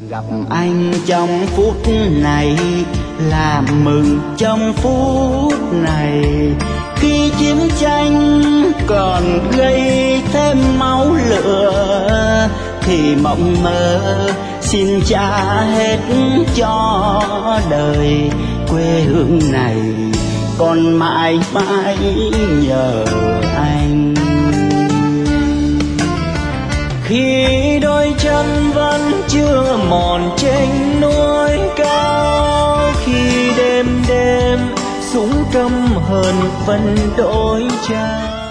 Gặp anh trong phút này là mừng trong phút này, khi chiến tranh còn gây thêm máu lửa thì mộng mơ xin trả hết cho đời. Quê hương này còn mãi mãi nhờ anh. Khi đôi chân vẫn chưa mòn trên núi cao, khi đêm đêm súng căm hờn vẫn đổi trao,